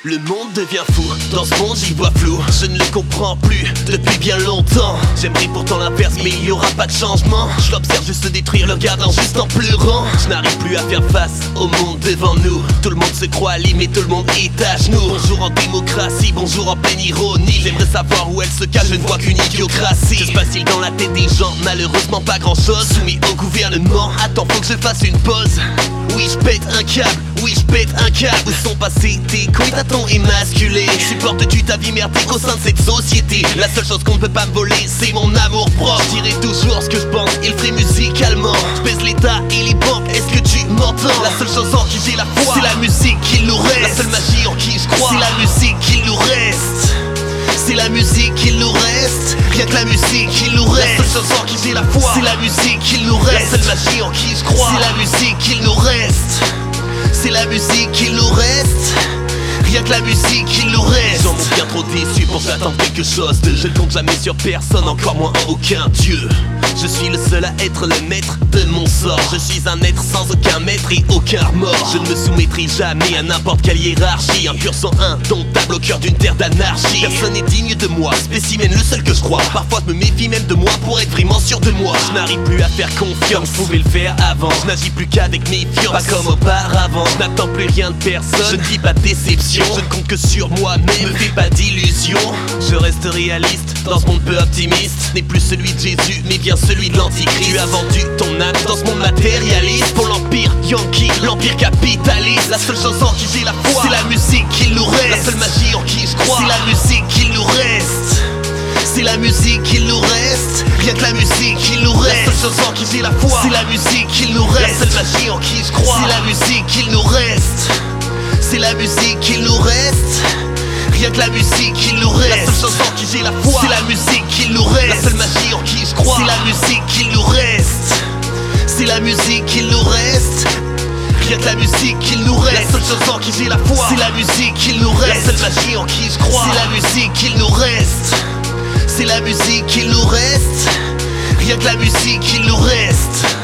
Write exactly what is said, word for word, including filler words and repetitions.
Le monde devient fou, dans ce monde j'y vois flou. Je ne le comprends plus depuis bien longtemps. J'aimerais pourtant l'inverse mais il y aura pas de changement. Je l'observe juste se détruire, le regardant juste en pleurant. Je n'arrive plus à faire face au monde devant nous. Tout le monde se croit libre mais tout le monde est à genoux. Bonjour en démocratie, bonjour en pleine ironie. J'aimerais savoir où elle se cache, je ne vois qu'une idiocratie. Que se passe-t-il dans la tête des gens? Malheureusement pas grand chose. Soumis au gouvernement, attends faut que je fasse une pause. Oui je pète un câble, oui je pète un câble. Où sont passés tes couilles, ta ton émasculé? Supportes-tu ta vie merdique au sein de cette société? La seule chose qu'on ne peut pas me voler, c'est mon amour propre. Je dirai toujours ce que je pense, il ferait musicalement. Je pèse l'état et les banques, est-ce que tu m'entends? La seule chose en qui j'ai la foi, c'est la musique qu'il nous reste. La seule magie en qui je crois, c'est la musique qu'il nous reste. C'est la musique qu'il nous reste, rien que la musique qu'il nous reste. La seule chose en qui j'ai la foi, c'est la musique qu'il nous reste. La seule magie en qui je crois, c'est la musique qu'il nous reste. C'est la musique qu'il nous reste. Rien que la musique, il nous reste. J'en suis bien trop déçu pour j'attendre quelque chose de. Je ne compte jamais sur personne, encore moins en aucun dieu. Je suis le seul à être le maître de mon sort. Je suis un être sans aucun maître et aucun remords. Je ne me soumettrai jamais à n'importe quelle hiérarchie. Un pur sang indomptable au cœur d'une terre d'anarchie. Personne n'est digne de moi, spécimen le seul que je crois. Parfois je me méfie même de moi pour être vraiment sûr de moi. Je n'arrive plus à faire confiance, je pouvais le faire avant. Je n'agis plus qu'avec méfiance, pas comme auparavant. Je n'attends plus rien de personne, je ne vis pas de déception. Je ne compte que sur moi-même, me fais pas d'illusions. Je reste réaliste, dans ce monde peu optimiste. N'est plus celui de Jésus, mais bien celui de l'antichrist. Tu as vendu ton âme dans ce monde matérialiste pour l'empire Yankee, l'empire capitaliste. La seule chose en qui j'ai la foi, c'est la musique qu'il nous reste. La seule magie en qui je crois, c'est la musique qu'il nous reste. C'est la musique qu'il nous reste, rien que la musique qu'il nous reste. La seule chose en qui j'ai la foi, c'est la musique qu'il nous reste. La seule magie en qui je crois, c'est la musique qu'il nous reste. C'est la musique qu'il nous reste. Rien que la musique qu'il nous reste. La seule chose en qui j'ai la foi, c'est la musique qu'il nous reste. La seule magie en qui je crois, c'est la musique qu'il nous reste. C'est la musique qu'il nous reste. Rien que la musique qu'il nous reste. La seule chose en qui j'ai la foi, c'est la musique qu'il nous reste. La seule magie en qui je crois, c'est la musique qu'il nous reste. C'est la musique qu'il nous reste. Rien que la musique qu'il nous reste.